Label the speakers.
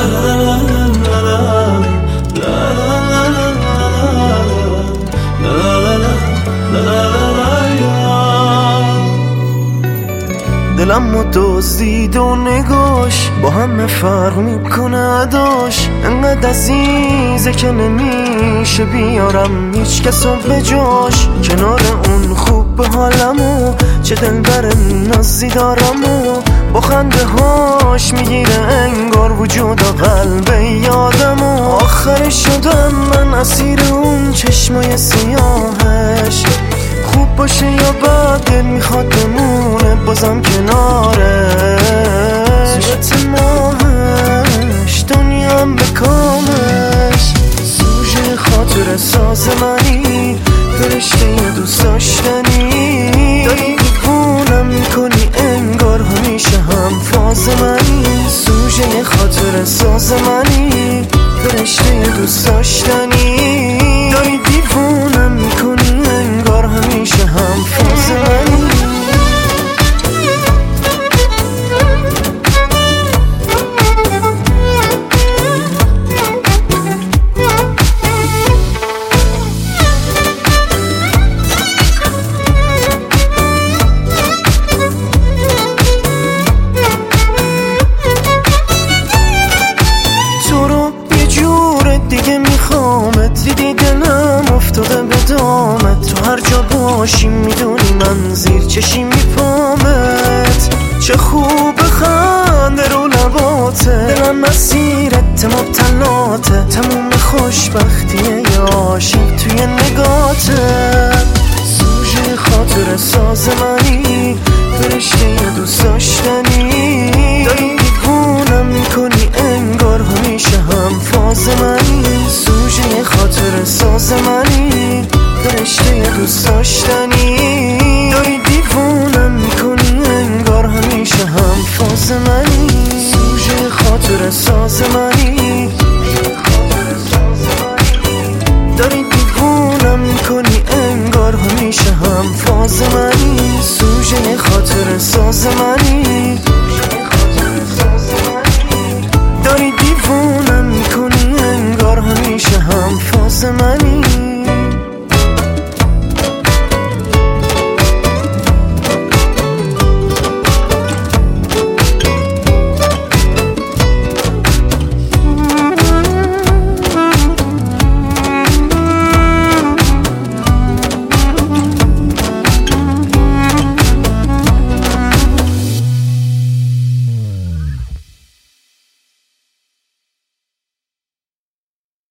Speaker 1: دلمو دزدید و نگاش با همه فرق میکنه داش، انقدر عزیزه که نمیشه بیارم هیچ کسو به جاش. کنار اون خوب به حالمو چه دلبر نازی دارمو، با خنده هاش میگیره انگار وجود و قلب یادمو. آخرش شدم من اسیر اون چشمای سیاهش، خوب باشه یا بد دل میخواد بمونه بازم کنارش. صورت ماهش دنیام به کامش، سوژه خاطر ساز منی، فرشته دوست داشتنی. داری دیوونم میکنی انگار همیشه هم فاز منی، سوژه خاطر ساز منی، فرشته دوست داشتنی. داری دیوونم میکنی انگار همیشه هم فاز منی. دیگه میخوامت، دیدی دلم افتاده به دامت. تو هر جا باشی میدونی من زیر چشی میپامت. چه خوب خنده رو لباته، دلم مسیرت مبتلاته. تموم خوشبختیه یا عاشق توی نگاته. سوژه خاطر ساز منی، فرشته دوست داشتنی. داری دیوونم میکنی انگار همیشه هم فاز منی، سوژه خاطر ساز منی، فرشته دوست داشتنی. داری دیوونم میکنی انگار همیشه هم فاز منی، سوژه خاطر ساز منی. داری دیوونم میکنی انگار همیشه هم فاز منی، سوژه خاطر ساز منی،